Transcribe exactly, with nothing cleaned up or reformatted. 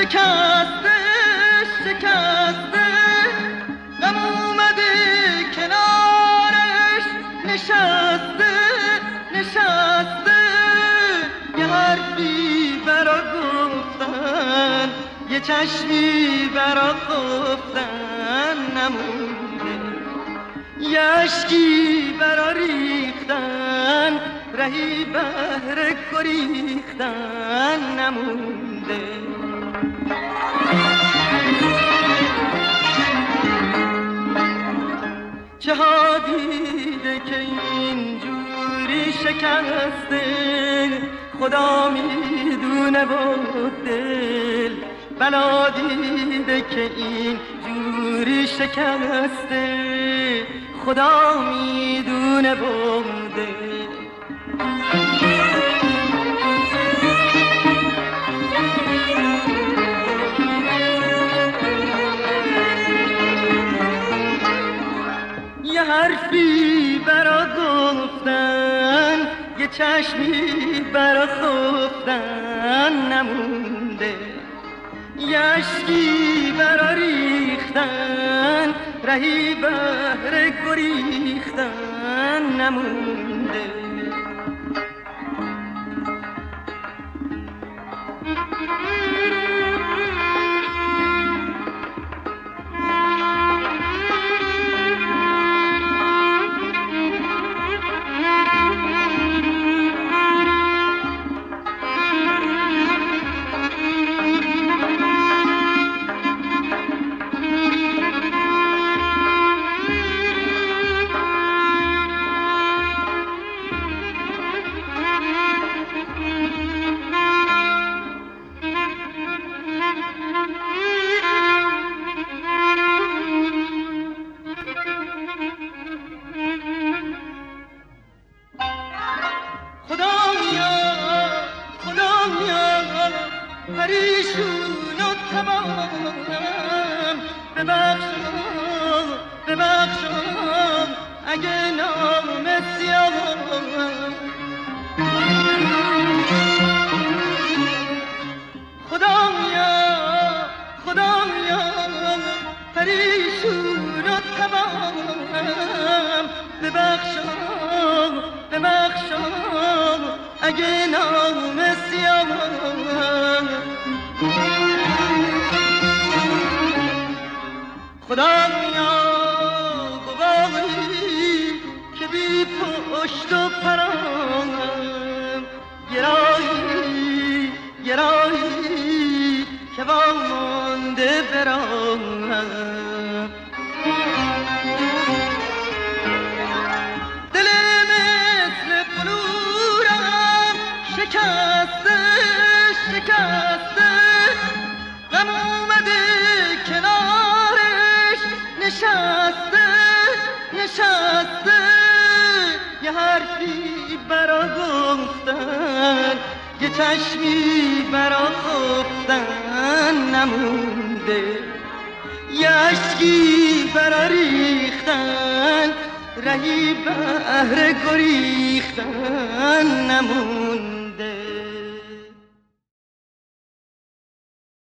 شکسته شکسته غم اومده کنارش نشسته نشسته یه حرفی برا گفتن یه چشمی برا گفتن نمونده یه عشقی برا ریختن رهی بهر گریختن نمونده چه ها دیده که اینجوری شکسته خدا میدونه و دل بلا دیده که اینجوری شکسته خدا میدونه و دل یه حرفی برا گفتن یه چشمی برا خفتن نمونده یه عشقی برا ریختن رهی بهر گریختن نمونده پریشون و تبانم ببخشم ببخشم اگه نام سیاهم خدا میاد خدا میاد پریشون و تبانم ببخشم ببخشم اگه نام سیاهم خدا میاد گواهی که بی پشت و پرام گرایی گرایی که وامانده برام دل مثل بلورم شکسته شکسته غم اومده کنارش نشسته نشسته یه حرفی برا گفتن یه چشمی برا خفتن نمونده یه عشقی برا ریختن رهی بهر گریختن نمونده